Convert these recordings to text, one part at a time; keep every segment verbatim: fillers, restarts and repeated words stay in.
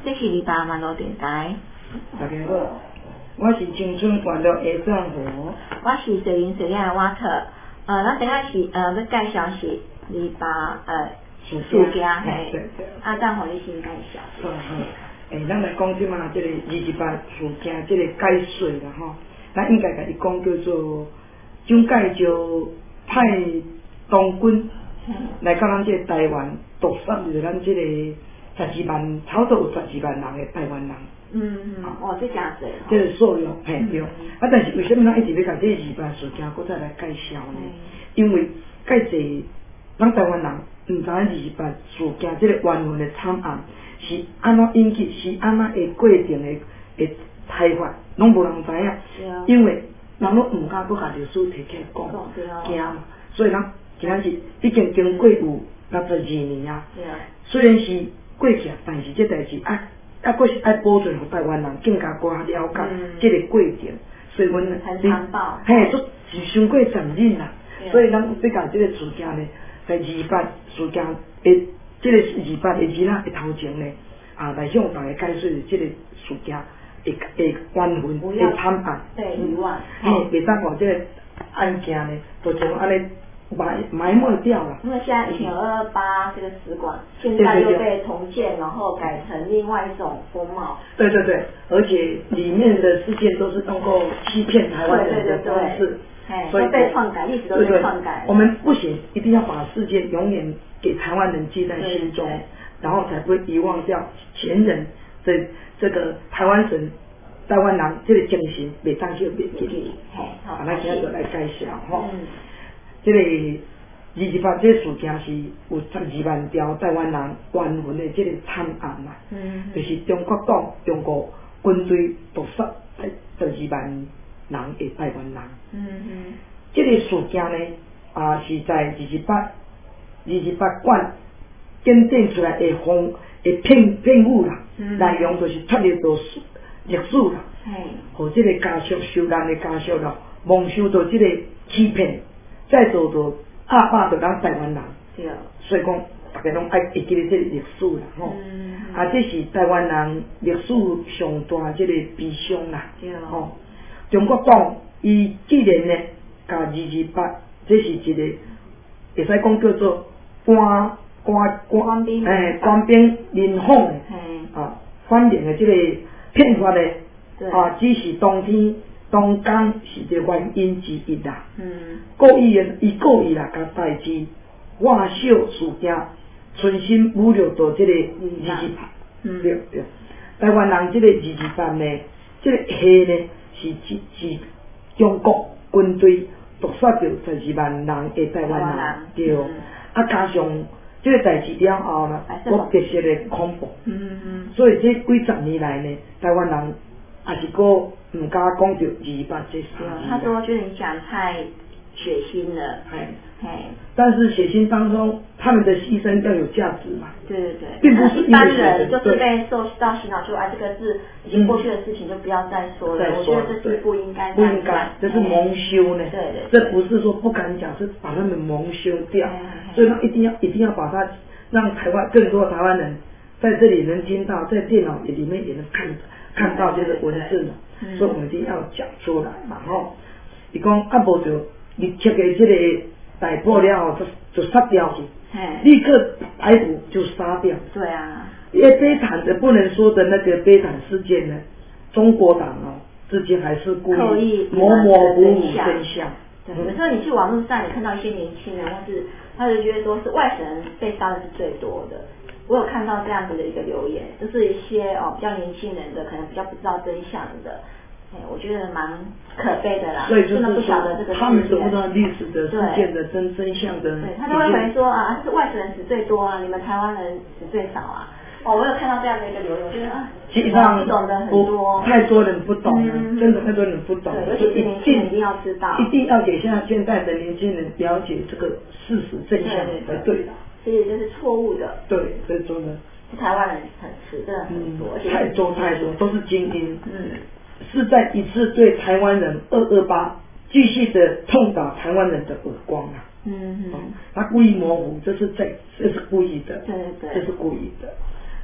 这是二八网络电台。 大家好，我是青春娱乐的壮和， 我是水灵水亮的瓦特。呃，咱等下是呃要介绍是二八呃暑假嘿，啊，等互你先介绍。 好好，诶，咱来讲即马即个二十八暑假即个解说啦吼，咱应该甲伊讲叫做蒋介石派东军来到咱即个台湾毒杀着咱即个十二万，差不多有十二万人的台湾人。 嗯嗯，哦，这真侪。 这个数量嘿对，啊，但是为什么咱一直要甲这二十八暑假搁再来介绍呢？因为介侪咱台湾人毋知影二十八暑假这个冤魂的惨案是安怎引起，是安怎的过程的的开发，拢无人知影。因为人拢毋敢搁甲历史摕起来讲，惊嘛。所以咱今仔日已经经过有六十二年啊。虽然是过去，但是这代志啊。啊，佫是爱保存互台湾人更加搁了解这个过程，所以阮很残暴， 嘿，都是伤过残忍啦。所以咱要甲这个暑假呢，在二八暑假的这个二八的日仔的头前呢，啊，来向大家解说这个暑假的的冤魂的惨案， 对，余案， 嘿，袂当互这个案件呢，就像安尼。埋埋没掉了。 因为现在一九二八这个使馆，现在又被重建，然后改成另外一种风貌。 对对对，而且里面的事件都是通过欺骗台湾人的方式， 所以被篡改，历史都被篡改。 我们不行，一定要把事件永远给台湾人记在心中，然后才不会遗忘掉前人这这个台湾人、台湾人这个精神，袂当去袂记。好，咱今仔就来介绍吼。这个二十八这个事件是有十二万条台湾人冤魂的这个惨案嘛，嗯、就是中国党、中国军队毒杀十二万人的台湾人。嗯嗯，这个事件呢，啊是在二十八二十八馆鉴定出来的风的骗骗语啦，嗯、内容就是脱离到历史啦，和这个家属受难的家属啦，蒙受到这个欺骗。再做到压迫到咱台湾人，所以讲大家拢爱会记得这个历史啦，吼、嗯。啊，这是台湾人历史上大这个悲伤啦，吼。中国党伊既然呢，甲二二八，这是一个会使讲叫做官官官兵，诶，官兵联防的，啊，反面的这个骗法的，啊，只是当天。当天是个原因之一啦，嗯，故意的，伊故意啦，甲代志化小事件，存心侮辱到这个二十八，嗯，对对，台湾人这个二十八呢，这个下呢是是是中国军队毒杀掉十二万人的台湾人，对，嗯、啊加上这个代志了后呢，我特色的恐怖，嗯嗯，所以这几十年来呢，台湾人也是个。唔敢讲到二十八这三字。 他说：“觉得你讲太血腥了。”哎哎，但是血腥当中，他们的牺牲要有价值嘛？ 对对对， 并不是一般人就是被受到洗脑，说啊，这个是已经过去的事情，就不要再说了。我觉得这是不应该， 不应该，这是蒙羞呢。 对对， 这不是说不敢讲，是把他们蒙羞掉。所以他一定要一定要把它让台湾更多的台湾人在这里能听到，在电脑里面也能看看到这个文字嘛。嗯、所以我们一定要讲出来嘛吼！伊讲啊，无就你切的这个逮捕了后，就就杀掉去，立刻逮捕就杀掉。 对啊， 因为悲惨的不能说的那个悲惨事件呢，中国党哦，至今还是故意模模糊糊真相。 对，有时候你去网络上，你看到一些年轻人，或是他就觉得说是外省人被杀的是最多的。我有看到这样子的一个留言，就是一些哦比较年轻人的，可能比较不知道真相的，哎，我觉得蛮可悲的啦。 所以就是真的不晓得这个他们都不知道历史的事件的真真相的。 对，他都会回说啊，是外省人死最多啊，你们台湾人死最少啊。哦，我有看到这样的一个留言，我觉得啊， 其实上不懂的很多， 太多人不懂了，嗯、真的太多人不懂。 对，尤其是年轻人一定要知道， 一定要给现在现在的年轻人了解这个事实真相才对的。 所以这是错误的。 对，这是错的。 台湾人很迟，真的很多，而且太多太多都是精英，嗯，是在一次对台湾人二二八继续的痛打台湾人的耳光啊，嗯嗯，他故意模糊，这是在这是故意的， 对对， 这是故意的，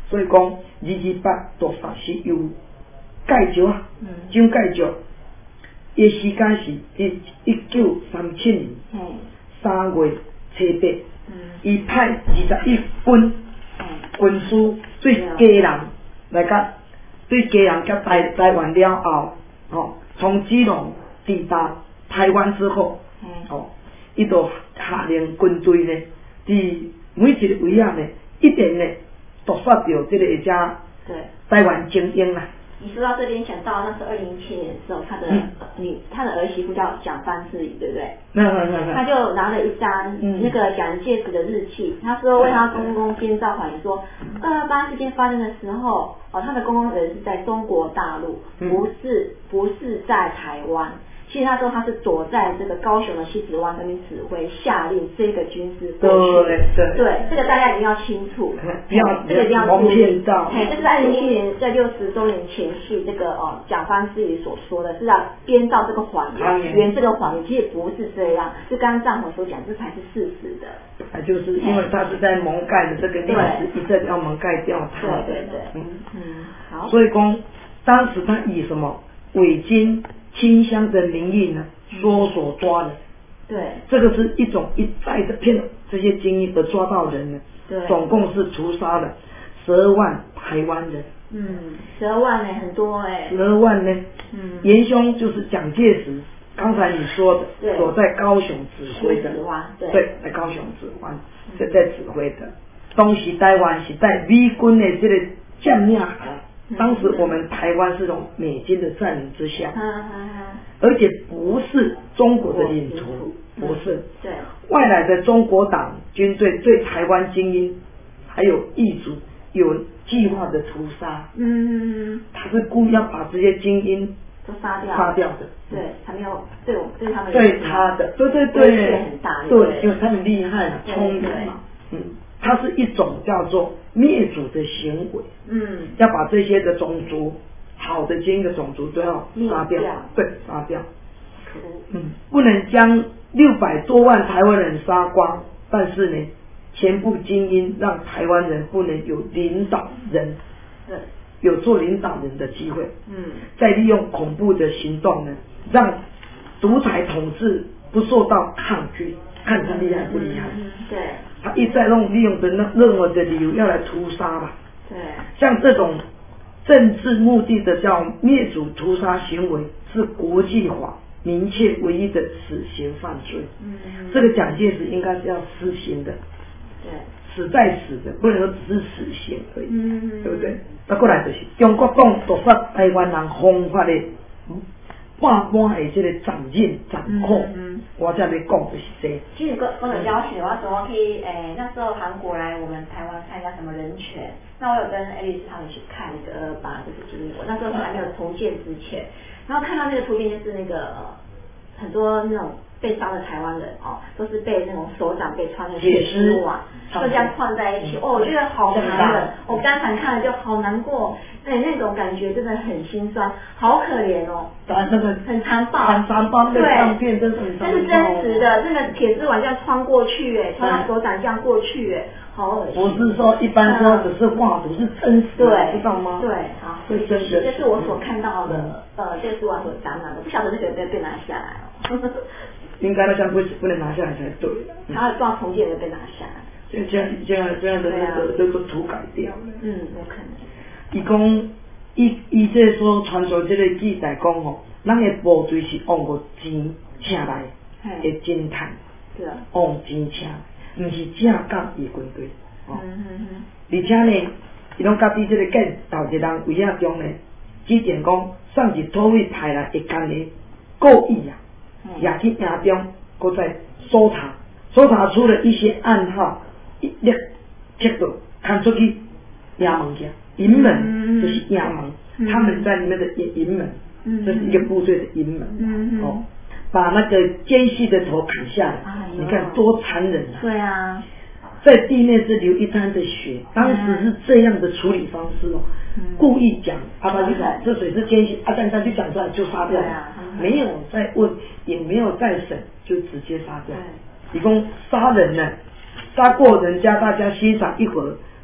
所以讲二二八毒发是由介石啊，蒋介石，伊时间是一一九三七年三月初八，伊派二十一军军师对家人来甲对家人甲台台湾了后，哦，从基隆抵达台湾之后，哦，伊就下令军队呢，伫每一个位啊呢，一定呢毒发掉这个一家台湾精英啊。 你说到这边，想到那是二零一七年的时候，他的女、嗯、他的儿媳妇叫蒋方世宇，对不对？ 嗯嗯嗯。 他就拿了一张那个蒋介石的日记，他说为他公公编造谎言说，二二八事件发生的时候，哦，他的公公人是在中国大陆，不是不是在台湾。其实他说他是躲在这个高雄的西子湾那边指挥下令这个军事过去， 对对对，这个大家一定要清楚， 不要这个一定要蒙骗到。 哎，这是二零一七年在六十周年前夕，这个哦蒋方世宇所说的是要编造这个谎言，圆这个谎言，其实不是这样，就刚刚战火所讲，这才是事实的。 啊，就是因为他是在蒙盖的这个历史，一直要蒙盖掉他。 对对对，嗯嗯，好。 所以讲，当时他以什么伪金清乡的名义呢，说所抓的， 对， 这个是一种一再的骗这些精英而抓到人呢， 对， 总共是屠杀了十二万台湾人， 嗯，十二万呢，很多哎， 十二万呢， 嗯， 元凶就是蒋介石，刚才你说的，所在高雄指挥的， 对， 对，在高雄指挥，是在指挥的，当时台湾是在美军的这个占领下。当时我们台湾是从美军的占领之下，而且不是中国的领土，不是， 对， 外来的中国党军队对台湾精英还有异族有计划的屠杀， 嗯， 他是故意要把这些精英都杀掉， 杀掉的， 对，他没有对我对他们对他的，对对对， 很大， 对，因为他们厉害嘛，聪明嘛，嗯。它是一种叫做灭族的行为，嗯，要把这些的种族，好的精英的种族都要杀掉，对，杀掉，嗯，不能将六百多万台湾人杀光，但是呢，全部精英让台湾人不能有领导人，对，有做领导人的机会，嗯，再利用恐怖的行动呢，让独裁统治不受到抗拒，看他厉害不厉害， 嗯，对。 他一再用利用的那任何的理由要来屠杀吧， 对， 像这种政治目的的叫灭族屠杀行为，是国际法明确唯一的死刑犯罪。嗯，这个蒋介石应该是要死刑的，对，死在死的，不能说只是死刑而已，嗯，对不对？那过来就是中国党毒杀台湾人方法的半半的这个掌任掌控，嗯嗯、我才来讲就是这。 其实跟跟我邀请，我说我可以，诶，那时候韩国来我们台湾看一下什么人权，那我有跟爱丽丝他们去看那个二二八，就是经历过，那时候还没有重建之前，然后看到那个图片就是那个很多那种被杀的台湾人哦，都是被那种手掌被穿的血丝网，就这样串在一起，哦，我觉得好难忍，我刚才看了就好难过。对，那种感觉真的很心酸，好可怜哦。 啊，那个很残暴， 很残暴，那相片真的很残暴。 这是真实的，这个铁丝网这样穿过去，哎，穿到手掌这样过去，哎，好恶心。 不是说一般说只是画图，是真实的，知道吗？ 对，好， 是真的。 这是我所看到的，呃，这是我所展览的，不晓得那个有没有被拿下来哦。 应该那张不不能拿下来才对。 他的撞重建有被拿下来。 这这样这样这样的那个那个图改掉了。 嗯，有可能。 伊讲。伊伊这所传说这个记载讲吼，咱的部队是用过钱请来的侦探，用钱请，唔是正港的军队。哦，嗯嗯嗯、而且呢，伊拢甲比这个见到一人位仔中呢，指定讲算是土匪派来一干的故意啊，也去营中，搁在搜查，搜查出了一些暗号，一列切到看出去营门去。营门就是衙门，嗯、他们在里面的营门，嗯、这是一个部队的营门，嗯、哦，把那个奸细的头砍下来，哎、你看多残忍啊！ 对啊， 在地面是流一滩的血，当时是这样的处理方式哦，嗯、故意讲阿爸就讲这水是奸细，阿蛋蛋就讲出来就杀掉了，啊、没有再问，也没有再审，就直接杀掉。一共杀人呢，杀过人家，大家欣赏一会儿。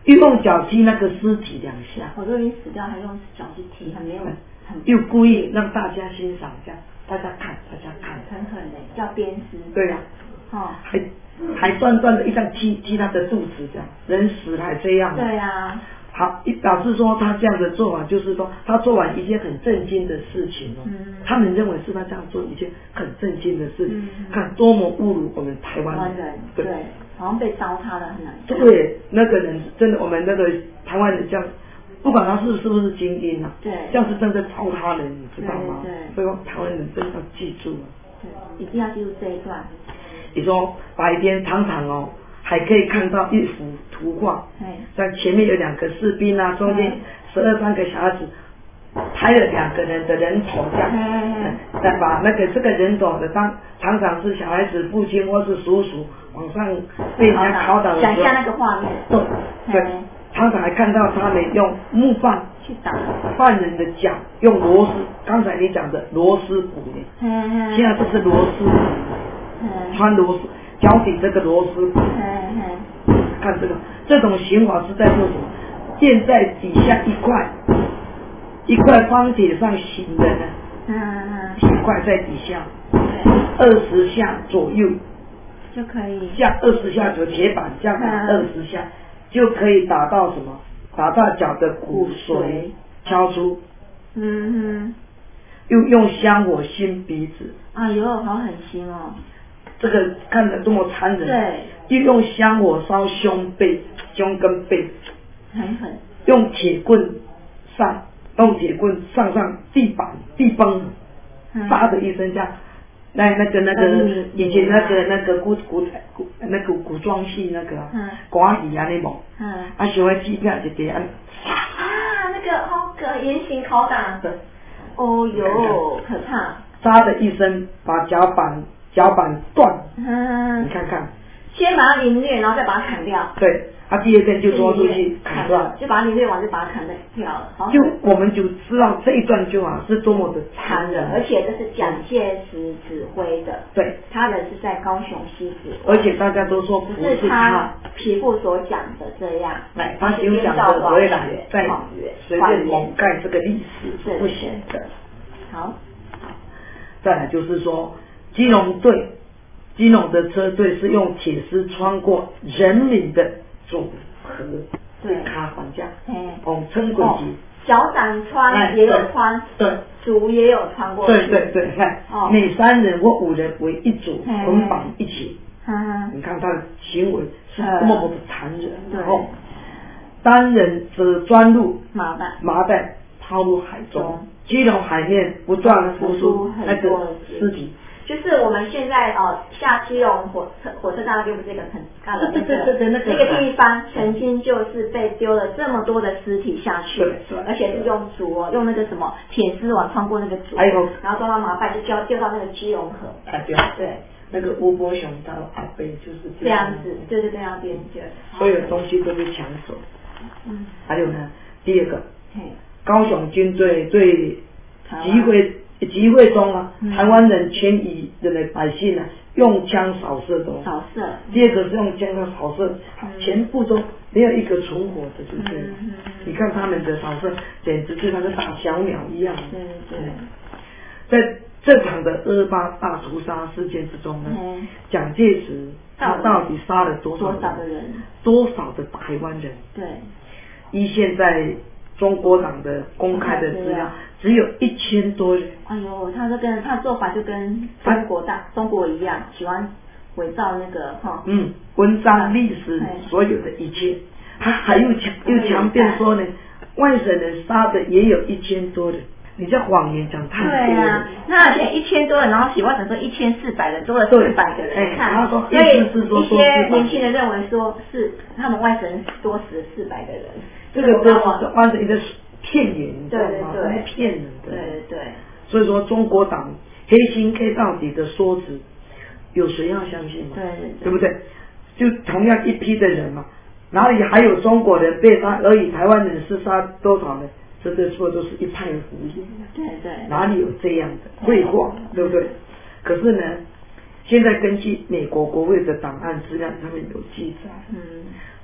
又用脚踢那个尸体两下， 我都已经死掉，还用脚去踢，很没有，很又故意让大家欣赏，这样大家看，大家看， 很狠的，叫鞭尸。 对呀、 啊，哦， 还还断断的一张踢踢他的肚子，这样人死了还这样。 对呀、啊。 好，表示说他这样的做法，就是说他做完一件很震惊的事情哦。嗯。他们认为是他这样做一件很震惊的事情，嗯、看多么侮辱我们台湾人。 人对，对，好像被糟蹋的很难受。 对，那个人真的，我们那个台湾人这样，不管他是是不是精英啊， 对， 这样是真的糟蹋人，你知道吗？ 对对。 所以说台湾人真的要记住了。 对，一定要记住这一段。 你说白天常常哦。还可以看到一幅图画，在前面有两个士兵啊，中间十二三个小孩子抬了两个人的人头这样，再把那个这个人头的当常常是小孩子父亲或是叔叔往上被人家拷打的时候， 想象那个画面， 对对，常常还看到他们用木棒去打犯人的脚，用螺丝，刚才你讲的螺丝骨呢，现在这是螺丝骨，穿螺丝。脚底这个螺丝骨，看这个，这种刑法是在做什么？垫在底下一块一块方铁上行的呢，铁块在底下，二十下左右就可以， 这样二十下左右铁板这样打二十下，就可以打到什么？打到脚的骨髓敲出， 嗯哼， 又用香火熏鼻子， 哎呦，好狠心哦。 这个看得多么残忍！ 对， 又用香火烧胸背、胸跟背， 很狠。用铁棍上，用铁棍上上地板、地崩，叭、嗯、的一声这样。那那个那个以前那个那个古古古那个古装戏那个，嗯，寡戏啊那种，嗯，啊，小的机票就这样。 啊，那个好可严刑拷打的，哦哟，可怕！ 叭的一声，把脚板。脚板断，嗯，你看看， 先把它凌虐，然后再把它砍掉。 对，他第二天就拖出去砍断， 就把它凌虐完就把它砍掉了。 就我们就知道这一段就啊是多么的残忍， 而且这是蒋介石指挥的， 对， 他的是在高雄西指挥， 而且大家都说不是他皮肤所讲的这样， 来，他就讲的回来再随便蒙盖这个历史是不行的。 好， 再来就是说。基隆队，基隆的车队是用铁丝穿过人民的组合，对，卡绑架，哦，撑过去， 脚掌穿也有穿， 对， 足也有穿过去， 对对对，看，哦、每三人或五人为一组，捆绑一起，你看他的行为是多么的残忍，然后单人则钻入麻袋， 麻袋抛入海中，基隆海面不断浮出那个尸体。 就是我们现在哦下基隆火车火车站那边不是一个很大的那个那个地方，曾经就是被丢了这么多的尸体下去，而且是用竹哦，用那个什么铁丝网穿过那个竹， 还有然后装到麻袋就丢丢到那个基隆河。 啊对对，那个吴伯雄他阿伯就是这样子，对对对，要边界， 所有东西都被抢走。嗯，还有呢，第二个，高雄军队对集会。集会中啊，嗯、台湾人千余人的百姓啊，用枪扫射中。 扫射。 第二个是用枪的扫射，嗯、全部都没有一个存活的，对不对？嗯嗯、你看他们的扫射，简直就像是打小鸟一样。 对对。 在这场的二八大屠杀事件之中呢，嗯、蒋介石他到底杀了多少多少的人？ 多少的台湾人？ 对。 依现在中国党的公开的资料。只有一千多人。 哎呦，他这跟他做法就跟中国大、啊、中国一样，喜欢伪造那个哈。 嗯，文章历史所有的一切，他还又强又强调说呢，外省人杀的也有一千多人，你这谎言讲太多了。 对啊，那而且一千多人，然后喜欢说一千四百人，多了四百个人， 哎， 看， 他说所以一些年轻人认为说是他们外省人多死了四百个人， 这个都是外省人骗人，你知道吗？ 对对对， 骗人的。 对对对。 所以说，中国党黑心黑到底的说辞，有谁要相信吗？ 对对对， 对不对？就同样一批的人嘛，哪里还有中国人被杀而已？台湾人是杀多少呢？这个说都是一派胡言。 对对。 哪里有这样的绘画？对不对？可是呢，现在根据美国国会的档案资料，他们有记载，嗯，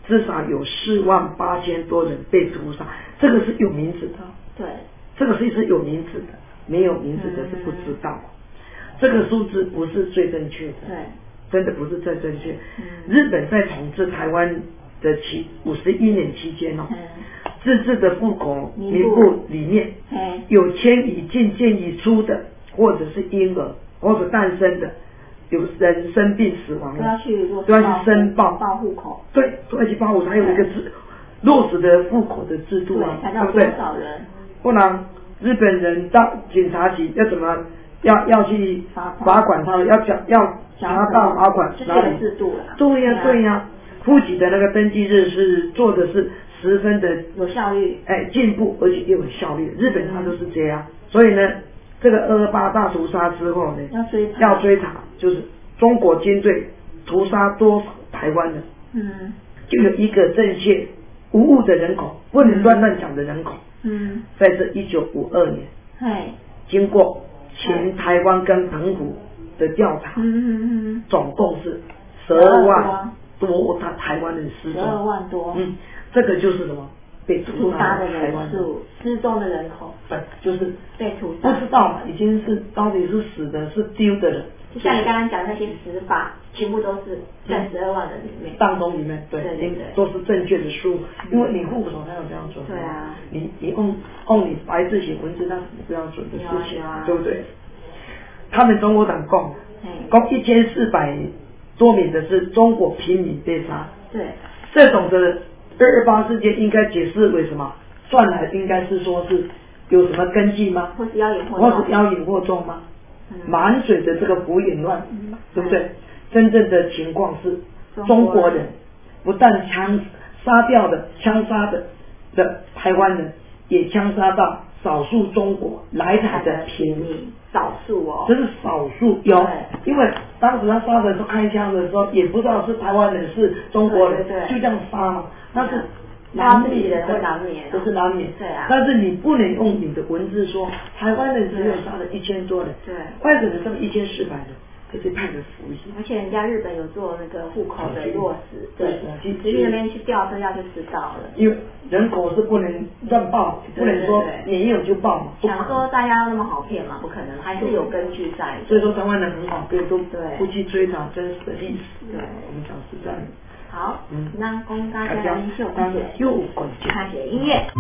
至少有四万八千多人被屠杀，这个是有名字的。 对， 这个是是有名字的，没有名字的是不知道。嗯、这个数字不是最正确的， 对， 真的不是最正确。 嗯、 日本在统治台湾的期五十一年期间哦，嗯、自治的户口名簿里面有迁移进、迁移出的，或者是婴儿或者诞生的。有人生病死亡了， 都要去都要去申报报户口， 对，都要去报户口，还有一个制落实的户口的制度啊， 对不对？多少人？ 不然日本人到警察局要怎么要要去罚款他们，要缴要查到罚款， 这个制度了。 对呀、啊、对呀、啊，户籍的那个登记日是做的是十分的有效率， 哎进步，而且又有效率。日本它都是这样，嗯、所以呢。这个二二八大屠杀之后呢， 要追查， 要追查，就是中国军队屠杀多少台湾人， 嗯， 就有一个正确无误的人口，不能乱乱讲的人口， 嗯， 在这一九五二年， 哎， 经过前台湾跟澎湖的调查， 嗯嗯嗯， 总共是十二万多他台湾人失踪， 十二万多， 嗯，这个就是什么？被屠杀的人数，失踪的人口， 对，就是被屠杀， 不知道嘛，已经是到底是死的，是丢的人。 就像你刚刚讲的那些死法，全部都是在十二万人里面当中里面，对， 对对对， 都是正确的数，因为你户口才有这样准。 对啊， 你你用用你白字写文字，那是不标准的事情， 啊、 对不对？他们中国党共共一千四百多名的是中国平民被杀， 对， 这种的。二二八事件应该解释为什么？算来应该是说是有什么根据吗？ 或是妖言惑众？ 或是妖言惑众吗？满、嗯、嘴的这个胡言乱语，嗯、对不对？嗯、真正的情况是，中国人不但枪杀掉的、枪杀的的台湾人，也枪杀到少数中国来台的平民， 少数哦， 这是少数有，因为当时他杀的时候开枪的时候，也不知道是台湾人是中国人， 对对对就这样杀嘛。那是难免的，会难免， 这是难免。 对啊。 但是你不能用你的文字说台湾人只有杀了一千多人， 对， 外省人这么一千四百人，这是太的服气。 而且人家日本有做那个户口的落实， 对， 其实那边去调资料就知道了。 因为人口是不能乱报，不能说没有就报嘛。 想说大家那么好骗嘛，不可能，还是有根据在。 所以说台湾人很好骗，都不去追查真实的历史。 对， 我们讲实在的。 好，嗯，那供大家来秀看写， 又看写音乐。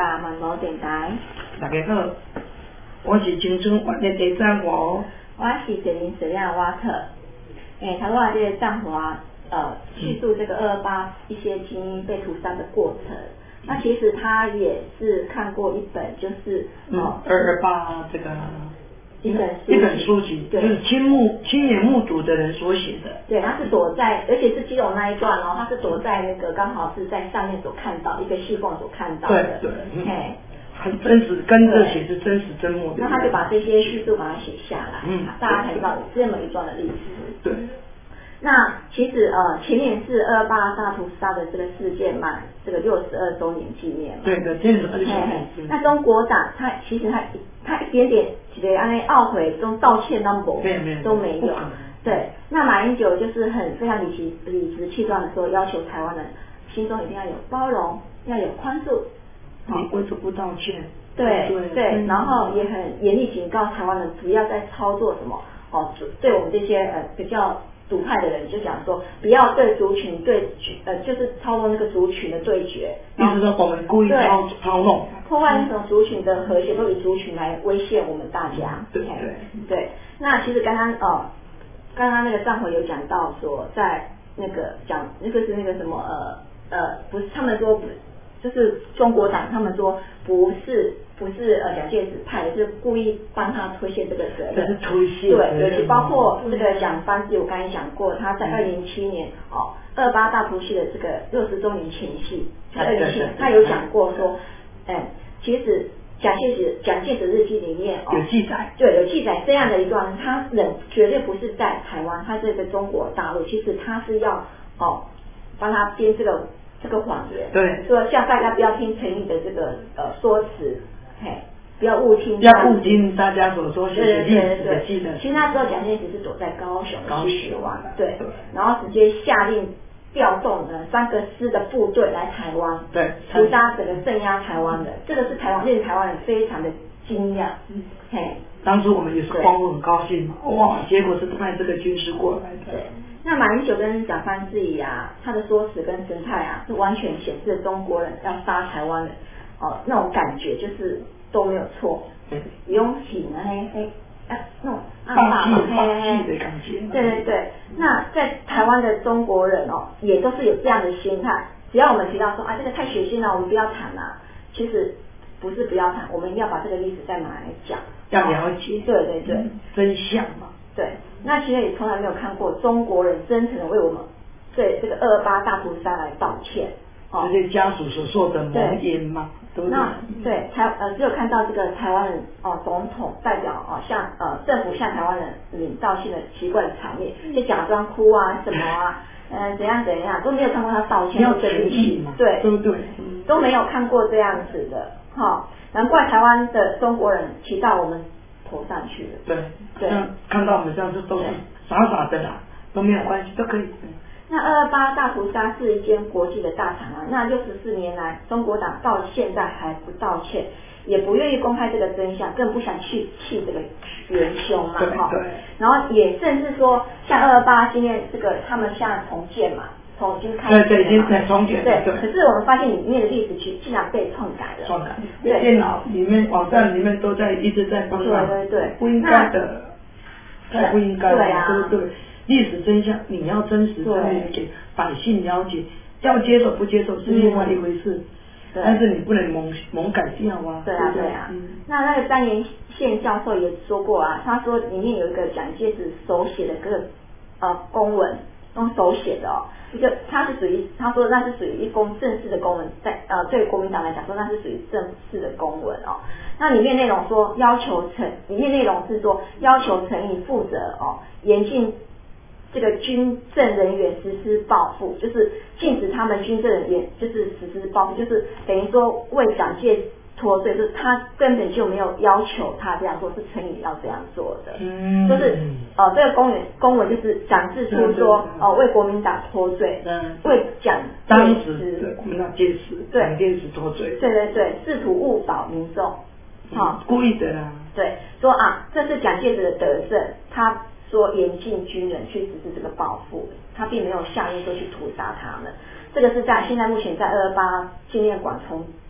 大满毛电台。 大家好，我是青春万年的战火。 我是杰林史亮瓦特。诶，他说这个战火啊，呃，叙述这个二二八一些精英被屠杀的过程。那其实他也是看过一本，就是哦二二八这个。 一本书一本书籍，就是亲目亲眼目睹的人所写的。 对，他是躲在，而且是基隆那一段哦，他是躲在那个刚好是在上面所看到一个细缝所看到的。 对对， 嗯， 很真实，跟着写是真实真目的。 那他就把这些叙述把它写下来，嗯，大家才知道有这么一段的历史。 对。 那其实呃，前年是二二八大屠杀的这个事件嘛，这个六十二周年纪念嘛。 对的，六十二周年。 那中国党他其实他他一点点几个安内懊悔中道歉都没都没有。对，那马英九就是很非常理直理直气壮的说，要求台湾人心中一定要有包容，要有宽恕。 你为什么不道歉？ 对对对，然后也很严厉警告台湾人不要再操作什么哦，对我们这些呃比较。独派的人就讲说，不要对族群对呃，就是操弄那个族群的对决， 意思说我们故意操操弄， 破坏那种族群的和谐，都以族群来威胁我们大家。 对对对。那其实刚刚呃，刚刚那个战火有讲到说，在那个讲那个是那个什么呃呃，不是他们说不。就是中国党他们说不是不是呃蒋介石派的，是故意帮他推卸这个责任。 这是推卸。 对，尤其包括这个蒋方志，我刚才讲过，他在二零零七年哦二八大屠杀的这个六十周年前夕，在二零零七年他有讲过说，哎，其实蒋介石蒋介石日记里面哦有记载， 对，有记载这样的一段，他人绝对不是在台湾，他是在中国大陆，其实他是要哦帮他编这个。这个谎言， 对， 说像大家不要听陈毅的这个呃说辞，嘿，不要误听， 不要误听大家所说写的历史的记载。 其实那时候蒋介石是躲在高雄高雄湾，对，然后直接下令调动了三个师的部队来台湾， 对， 屠杀整个镇压台湾的，这个是台湾令台湾人非常的惊讶，嗯，嘿， 当初我们也是欢呼很高兴嘛，哇，结果是派这个军师过来的。 对。那马英九跟蒋方智怡啊，他的说辞跟神态啊，是完全显示了中国人要杀台湾人哦，那种感觉就是都没有错，勇气呢嘿嘿，啊那种霸气霸气的感觉。 对对对，那在台湾的中国人哦，也都是有这样的心态，只要我们提到说啊这个太血腥了，我们不要谈啦，其实不是不要谈，我们要把这个历史再拿来讲， 要了解， 对对对， 真相嘛。 对，那其实也从来没有看过中国人真诚的为我们对这个二二八大屠杀来道歉， 哦，这些家属所受的蒙冤嘛，对不对？ 那对台呃只有看到这个台湾人哦总统代表哦向呃政府向台湾人领道歉的奇怪的场面，就假装哭啊什么啊，呃怎样怎样都没有看过他道歉， 要诚意嘛， 对对不对？ 都没有看过这样子的，哈、哦，难怪台湾的中国人骑到我们头上去了。 对，对，看到我们这样子都是傻傻的啦，都没有关系，都可以。 那二二八大屠杀是一间国际的大厂啊，那六十四年来，中国党到现在还不道歉，也不愿意公开这个真相，更不想去气这个元凶嘛，哈。然后也甚至说，像二二八今天这个他们现在重建嘛。重新开对对，已经在重建。 对，可是我们发现里面的历史其竟然被篡改了。 篡改。对。电脑里面、网站里面都在一直在帮忙。 对对对。 不应该的，太不应该了， 对啊， 对不对？历史真相你要真实正面给百姓了解，要接受不接受是另外一回事。对。但是你不能蒙蒙改掉啊。 对啊对啊。那那个张延宪教授也说过啊，他说里面有一个蒋介石手写的个呃公文。用手写的哦，一个它是属于他说那是属于一公正式的公文，在呃对国民党来讲说那是属于正式的公文哦。那里面内容说要求陈，里面内容是说要求陈毅负责哦，严禁这个军政人员实施报复，就是禁止他们军政人员就是实施报复，就是等于说为蒋介石脱罪，就是他根本就没有要求他这样做，是陈毅要这样做的，嗯，就是呃这个公文公文就是展示出说哦、呃、为国民党脱罪，嗯，为蒋当时对国民党介石蒋介石脱罪， 对对对，试图误导民众， 好、嗯，故意的啦， 对，说啊这是蒋介石的得胜，他说严禁军人去实施这个报复，他并没有下令说去屠杀他们。这个是在现在目前在二二八纪念馆重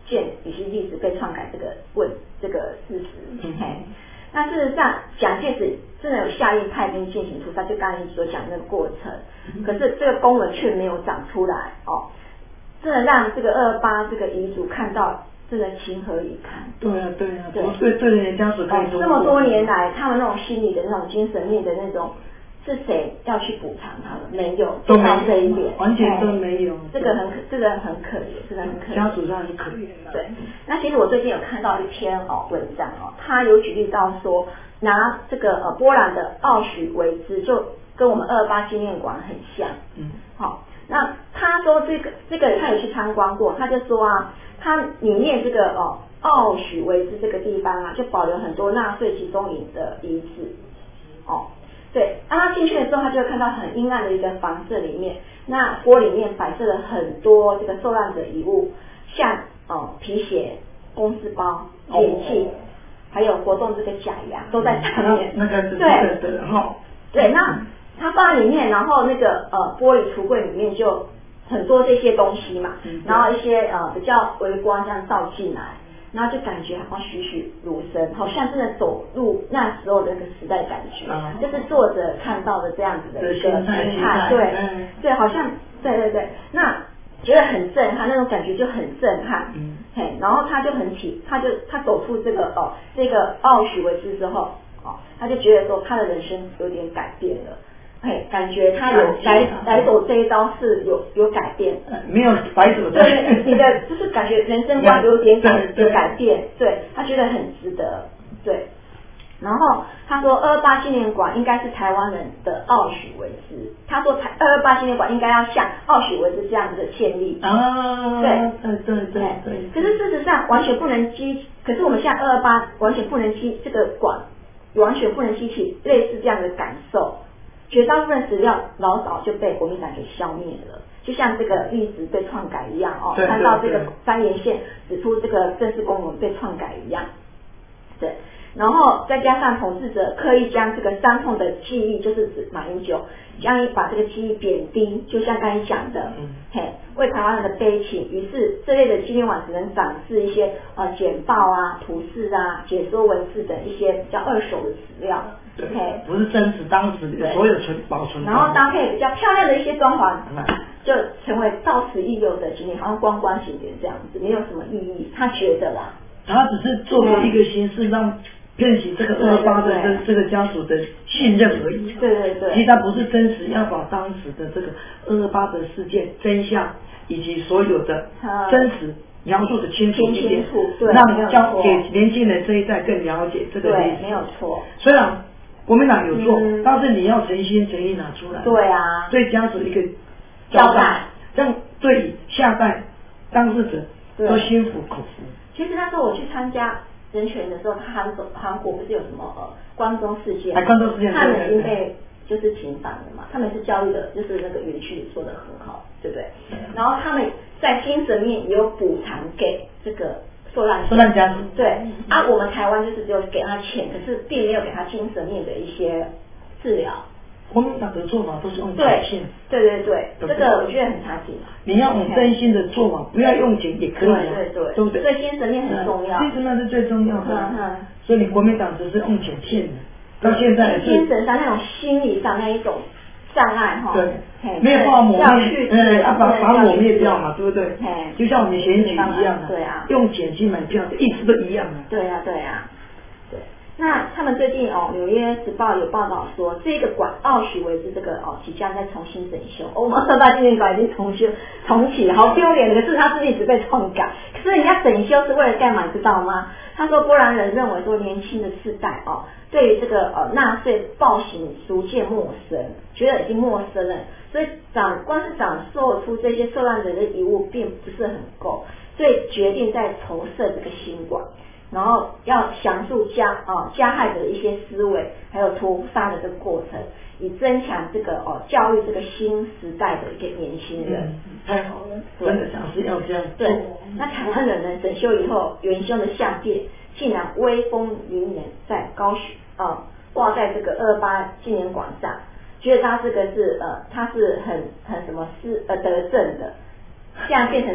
件与其历史被篡改这个问这个事实。嗯、嘿，那事实上蒋介石真的有下令派兵进行屠杀，就刚才你所讲的那个过程，嗯、可是这个公文却没有长出来哦，真的让这个二二八这个遗族看到。真的情何以堪？ 对啊，对啊，对对对人家属可以、哦、 这么多年来，他们那种心理的那种精神面的那种，是谁要去补偿他们？没有， 都没有这一点， 完全都没有。 这个很可，这个很可怜，这个很可怜。 家属上是可怜的。 对，那其实我最近有看到一篇哦文章哦，他有举例到说，拿这个呃波兰的奥许维兹，就跟我们二二八纪念馆很像。嗯。好、哦，那他说这个这个他有去参观过，他就说啊。它里面这个哦奥许维兹这个地方啊，就保留很多纳粹集中营的遗址哦。对，当他进去的时候，他就会看到很阴暗的一个房舍里面，那锅里面摆设了很多这个受难者遗物，像哦皮鞋、公事包、铁器，哦、还有活动这个假牙都在上面。 那个是对对哈。 对，那他放在里面，然后那个呃玻璃橱柜里面就。很多这些东西嘛，然后一些呃比较微光这样照进来，然后就感觉好像栩栩如生，好像真的走入那时候的那个时代感觉，嗯、就是作者看到的这样子的一个心态，对、嗯、对，好像对对对，那觉得很震撼，那种感觉就很震撼，嗯，嘿，然后他就很体，他就他走出这个哦这个奥许维兹之后，哦，他就觉得说他的人生有点改变了。嘿，感觉他有来来走这一招是有有改变， 没有白走的。 对，你的就是感觉人生观有点改有改变，对他觉得很值得，对。然后他说，二二八纪念馆应该是台湾人的奥许维兹。他说，台二二八纪念馆应该要像奥许维兹这样子的建立。 啊，对对对对对。 可是事实上完全不能激，可是我们现在二二八完全不能激这个馆，完全不能激起类似这样的感受。绝大部分史料老早就被国民党给消灭了，就像这个历史被篡改一样哦，看到这个三沿线指出这个正式公文被篡改一样，对，然后再加上统治者刻意将这个伤痛的记忆，就是指马英九，将把这个记忆贬低，就像刚才讲的，嗯、嘿，为台湾人的悲情，于是这类的纪念馆只能展示一些呃简报啊、图示啊、解说文字等一些比较二手的史料。 对，不是真实当时所有存保存， 然后搭配比较漂亮的一些装潢，就成为到此一游的景点，好像观光景点这样子，没有什么意义。他觉得啦， 他只是做了一个形式，让骗取这个二二八的这这个家属的信任而已。 对对对， 其实他不是真实要把当时的这个二二八的事件真相以及所有的真实描述的清楚一点，让教给年轻人这一代更了解这个历史。 没有错。 虽然国民党有做，嗯、但是你要诚心诚意拿出来。 对啊， 对家属一个交代，让对下代当事者都心服口服。 其实那时候我去参加人权的时候，他韩韩国不是有什么呃关中事件， 哎，关中事件， 他们已经被就是平反了嘛，他们是教育的，就是那个园区里做的很好，对不对？对啊、然后他们在精神面也有补偿给这个。受难受难家属对啊，我们台湾就是只有给他钱，可是并没有给他精神面的一些治疗。 国民党的做法都是用对钱， 对对对，这个我觉得很差劲。 你要用真心的做法，不要用钱也可以、啊， 对对对， 对不对？ 所以精神面很重要， 精神面是最重要的、啊。嗯嗯、所以你国民党只是用钱骗人，到现在是精神上那种心理上那一种障碍哈， 对，没有办法抹灭，呃，要把把抹灭掉嘛，对不对？就像我们选举一样啊， 对啊， 用钱去买票，意思都一样啊。 对啊，对啊，对。那他们最近哦，《纽约时报》有报道说，这个馆奥许维兹这个哦，即将再重新整修。哦、我们二八纪念馆已经重修重启，好丢脸的。可是他自己只被篡改，可是人家整修是为了干嘛？你知道吗？他说，波兰人认为说，年轻的世代哦，对于这个呃纳粹暴行逐渐陌生，觉得已经陌生了，所以展光是展售出这些受难者的遗物并不是很够，所以决定再重设这个新馆。然后要详述加啊加害者的一些思维，还有屠杀的这个过程，以增强这个哦教育这个新时代的一个年轻人。 嗯、太好了，真的想是要这样做。 对，那台湾人呢，整修以后元凶的相片竟然威风凛凛在高雄啊挂在这个二八纪念馆上，觉得他这个是呃他是很很什么是呃得政的，现在变成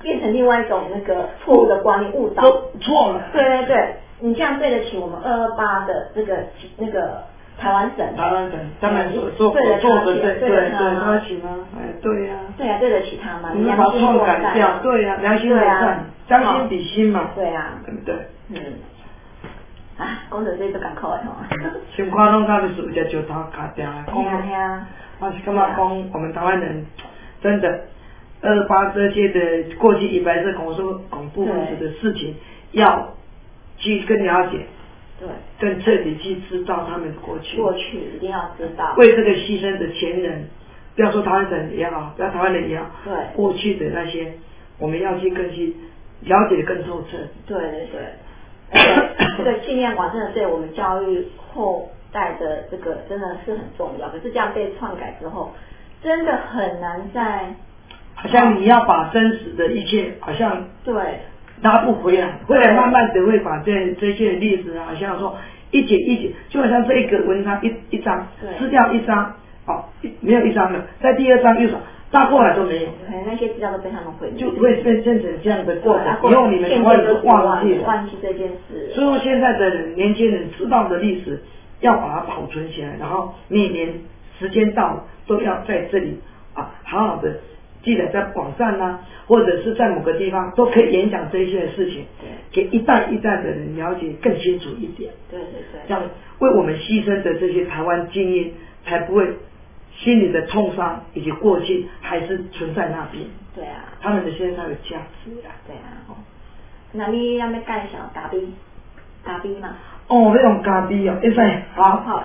变成另外一种那个错误的观念误导。 错了。 对对对，你这样对得起我们二二八的这个那个台湾省。 台湾省当然做做对得做的对对对， 对得他对得起吗？哎，对呀。 对啊，对得起他嘛。 你们把错改掉，对呀，良心为善，将心比心嘛。 对啊， 对不对？ 嗯。啊，讲到这都艰苦的吼。 心看拢到就是有只石头卡掉的， 讲啊， 我是感觉讲我们台湾人真的二八这些的过去以白色恐怖恐怖分子的事情，要去更了解， 对， 更彻底去知道他们的过去， 过去一定要知道， 为这个牺牲的前人，不要说台湾人也好，不要台湾人也好， 对， 过去的那些，我们要去更去了解的更透彻， 对对对。这个信念网真的对我们教育后代的这个真的是很重要，可是这样被篡改之后，真的很难再， 好像你要把真实的一切好像对拉不回来，回来慢慢的会把这这些例子好像说一节一节，就好像这一个文章一一张吃掉一张，哦，没有一张了，在第二张又少。到后来都没有， 可能那些资料都被他们毁灭， 就会变成这样的过程。以后你们突然就忘记了， 忘记这件事。 所以说现在的人年轻人知道的历史，要把它保存起来，然后每年时间到了都要在这里啊，好好的记得在网上啊，或者是在某个地方都可以演讲这些事情，给一代一代的人了解更清楚一点。 对对对， 这样为我们牺牲的这些台湾精英才不会。心里的痛伤以及过去还是存在那边。 对啊， 他们的现在才有价值啊。 对啊。哦，那你要不要介绍咖啡？咖啡嘛？ 哦，要用咖啡哦，会使。好。好。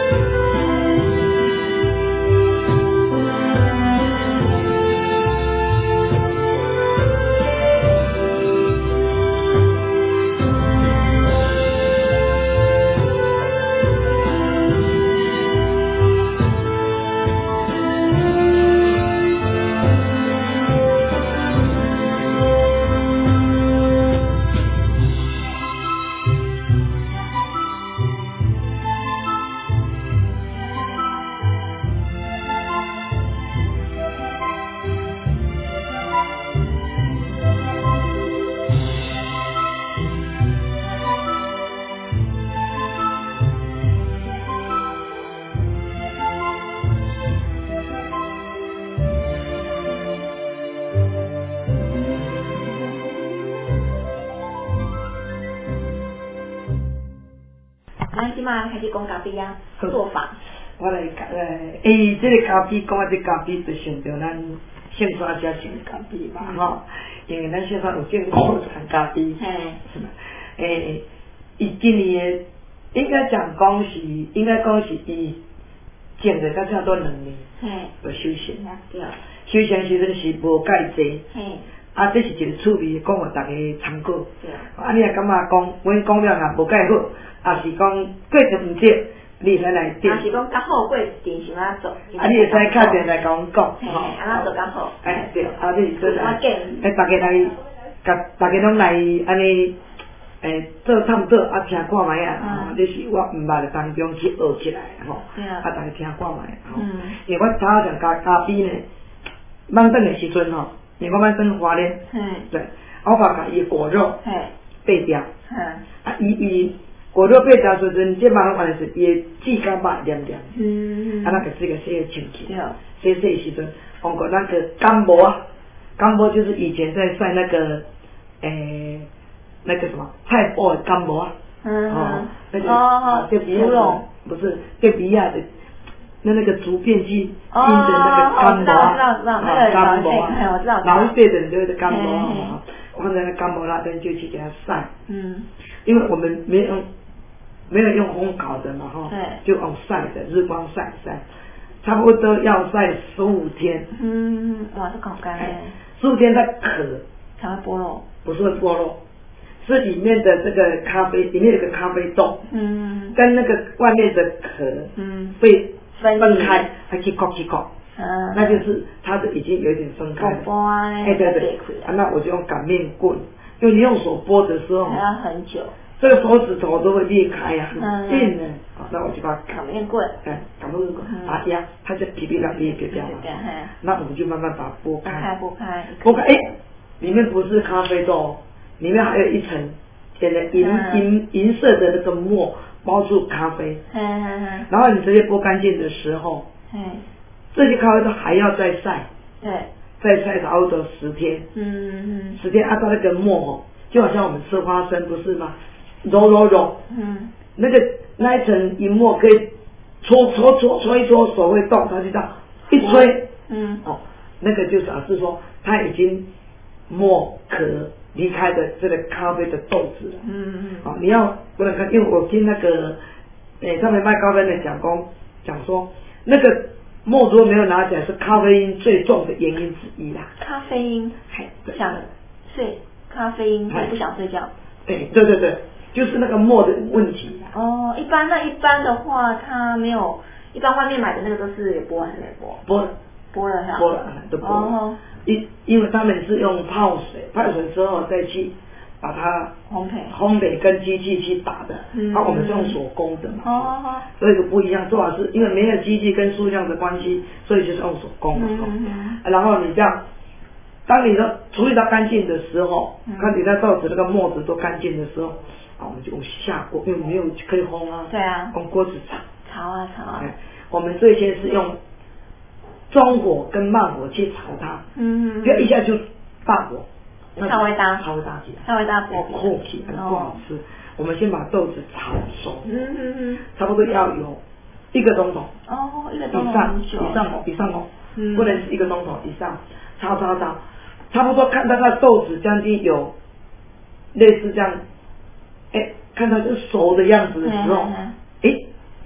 咱即马开始讲咖啡啊，做法。 我来讲诶，诶，这个咖啡，讲啊，这咖啡就想着咱姓沙家种咖啡嘛，吼，因为咱姓沙有种国产咖啡， 嘿， 是嘛？诶，伊今年的应该讲讲是，应该讲是伊种的，到差不多两年， 嘿， 就收成啊，对， 收成时阵是无介济， 嘿。 啊，这是一个趣味，讲互大家参考。 对。 啊，你也感觉讲，阮讲了若无介好，也是讲过程毋对，你会使来点。 若是讲较好过一定是安怎做？ 啊，你会使敲电来甲阮讲， 吼，安怎做较好？ 哎，对，啊，这是做来， 哎， 大家来，甲大家拢来安尼，诶，做差不多啊，听看卖啊，吼，这是我毋捌的当中去学起来，吼，啊，大家听看卖，吼，因为我早上咖咖啡呢，晚顿的时阵吼。你我们蒸花莲，对，我把它伊果肉焙掉，啊，伊伊果肉焙掉时阵，这麻烦是伊指甲肉黏黏，嗯，啊，那个这个洗清气，洗洗时阵，用过那个干膜啊，干膜就是以前在晒那个，诶，那个什么菜脯的干膜啊，嗯，哦，那个哦，对比亚的，不是对比亚的。那那个竹片机印的那个干膜啊，干膜啊，老一辈的人就是干膜啊，放在那干膜那边就去给它晒。嗯，因为我们没有没有用烘烤的嘛哈，就用晒的，日光晒晒，差不多要晒十五天。 嗯，哇，是烤干嘞。 十五天再壳才会剥落。不是剥落，是里面的这个咖啡，里面有个咖啡豆，嗯，跟那个外面的壳，嗯，被。分开，还去烤去烤，嗯，那就是它的已经有点分开了。 剥啊， 哎对对，啊那我就用擀面棍，因为你用手剥的时候， 还要很久， 这个手指头都会裂开呀，很硬的，啊那我就把擀面棍， 哎擀面棍把它压，它就皮皮两裂裂掉了，那我们就慢慢把它剥开， 剥开， 剥开，哎，里面不是咖啡豆，里面还有一层，现在银银银色的那个沫。包住咖啡，然后你直接剥干净的时候，这些咖啡豆还要再晒，再晒差不多十天，嗯十天按照那个沫哦，就好像我们吃花生不是吗？揉揉揉，嗯，那个那一层银沫可以搓搓搓搓一搓，手会动，它就这样一吹，嗯，哦，那个就表示说它已经沫壳。离开的这个咖啡的豆子了，嗯嗯，好、哦，你要不能看，因为我听那个，诶，上面卖咖啡的讲工讲说，那个沫如果没有拿起来，是咖啡因最重的原因之一啦。 咖啡因，想睡，咖啡因会不想睡觉。 对对对对，就是那个沫的问题。 哦，一般那一般的话，它没有，一般外面买的那个都是有剥还是没剥？ 剥了， 剥了哈。 剥了，都剥了。哦因因为他们是用泡水，泡水之后再去把它烘焙， 烘焙跟机器去打的，嗯，那、啊、我们是用手工的嘛，哦，所以就不一样，做法是因为没有机器跟数量的关系，所以就是用手工的，嗯嗯，然后你这样，当你的处理到干净的时候，嗯、看你在豆子那个沫子都干净的时候，啊，我们就用下锅，因为没有可以烘啊， 对啊， 用锅子炒， 炒啊炒啊， 我们这些是用。中火跟慢火去炒它，嗯，不要一下就大火， 稍微大， 稍微大起来， 稍微大火， 火气很不好吃。我们先把豆子炒熟，嗯嗯嗯，差不多要有一个钟头， 哦，一个钟头以上，以上哦，以上哦，嗯，不能是一个钟头以上，炒炒炒，差不多看到它豆子将近有类似这样，哎，看到就熟的样子的时候，哎，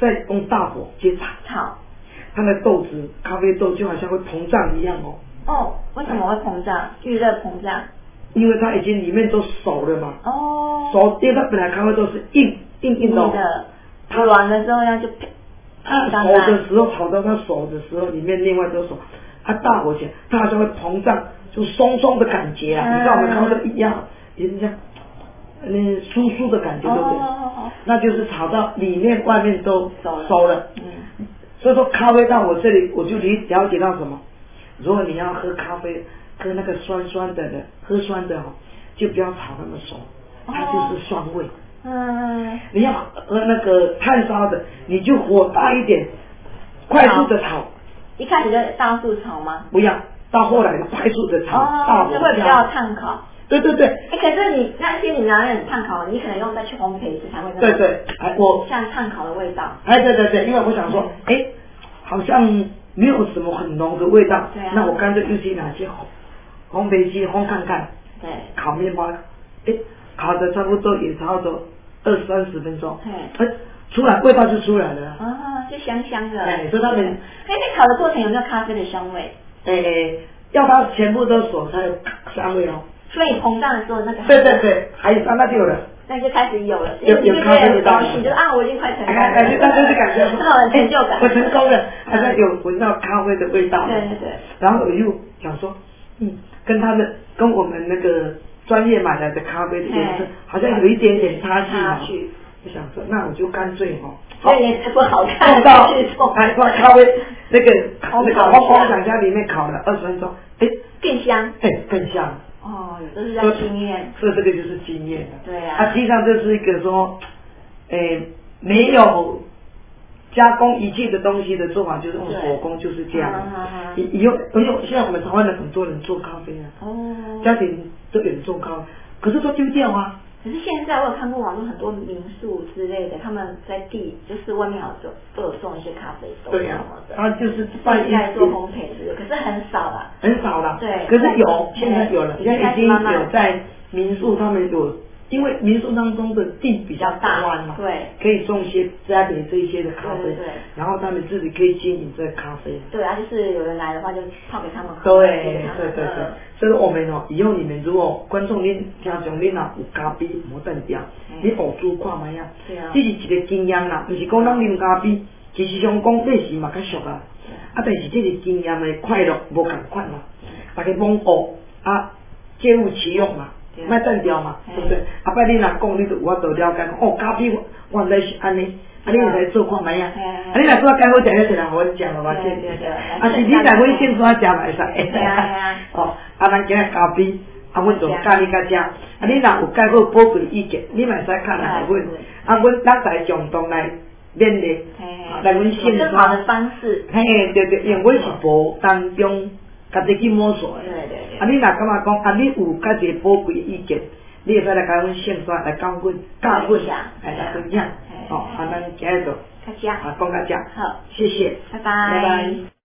再用大火接炒， 炒， 它的豆子咖啡豆就好像会膨胀一样哦。 哦，为什么会膨胀？预热膨胀？ 因为它已经里面都熟了嘛。 哦。 熟，因为它本来咖啡豆是硬硬硬的、哦， 的，它软的时候要就它熟的时候炒到它熟的时候，里面另外都熟。它大火前，它好像会膨胀，就松松的感觉啊，嗯、你知道我们咖啡豆一样，也是这样，那酥酥的感觉，对不对？ 哦、 那就是炒到里面外面都熟了。 熟了。 嗯。所以说咖啡到我这里，我就理了解到什么？如果你要喝咖啡，喝那个酸酸的的，喝酸的哦，就不要炒那么熟，它就是酸味。 嗯。 你要喝那个炭烧的，你就火大一点，快速的炒。 一开始就大速炒吗？ 不要，到后来快速的炒， 哦、 大火就会比较炭烤。 对对对。 哎，可是你那些你拿很炭烤，你可能用再去烘焙时才会那对对，哎我像炭烤的味道。 哎对对对，因为我想说，哎、嗯，好像没有什么很浓的味道， 对啊、 那我干脆就去拿去烘焙机烘看看。 对。 烤面包，哎，烤的差不多也差不多二三十分钟，哎，出来味道就出来了。 啊，就香香的。 哎，所以他们， 哎，那烤的过程有没有咖啡的香味？ 哎，要它全部都熟才有香味哦。 所以膨胀的时候那个。 对对对，还有那就有了。 那就开始有了， 有有咖啡味道， 就是啊，我已经快成功了。 感觉那就是感觉， 很有成就感。 我成功了，好像有闻到咖啡的味道。 对对对。 然后我又想说，嗯，跟他们跟我们那个专业买来的咖啡的颜色好像有一点点差距嘛。我想说，那我就干脆哈， 所以你不好看， 弄到来把咖啡那个那个烘烘厂家里面烤了二十分钟，哎， 更香， 哎，更香。 哦，这是叫经验。 所以这个就是经验了。 对啊。 它实际上就是一个说，诶，没有加工仪器的东西的做法，就是用手工就是这样。以以后，而且现在我们台湾的很多人做咖啡啊，哦，家庭都有人做咖啡，可是都丢掉啊。 可是现在我有看过网络很多民宿之类的，他们在地就是外面好像都有种一些咖啡豆什么的， 他就是办在做烘焙之类，可是很少啦。 很少啦。 对。 可是有，现在有了，现在已经有在民宿他们有，因为民宿当中的地比较大嘛， 对， 可以种一些栽培这一些的咖啡， 对对， 然后他们自己可以经营这个咖啡。 对啊，就是有人来的话就泡给他们喝。 对对对对。所以我们哦，以后你们如果观众恁听众恁啊有咖啡无等掉，你学煮看卖啊。 对啊。 这是一个经验啦，不是讲咱啉咖啡，其实上讲这是嘛较俗啊。啊，但是这个经验的快乐无共款嘛，大家罔学啊，借物其用嘛，卖等掉嘛，对不对？啊，摆你若讲，你就有法度了解，哦，咖啡原来是安尼。啊，你来做看卖啊！啊，你若做介好食，你就来互阮食咯，我先。啊，是你来阮先做食嘛会使。哦，啊，咱今日咖啡，啊，阮就教你甲食。啊，你若有介好宝贵意见，你嘛会使敲来互阮。啊，阮咱在共同来勉励，来阮先做。 更好的方式。 嘿，对对，因为我是无当中家己去摸索的。 对对对。 啊，你若感觉讲，啊，你有家己宝贵意见。你会使来甲阮先刷来教阮教阮，来来分享，哦，啊，咱今日就大家啊讲到这， 好， 谢谢， 拜拜， 拜拜。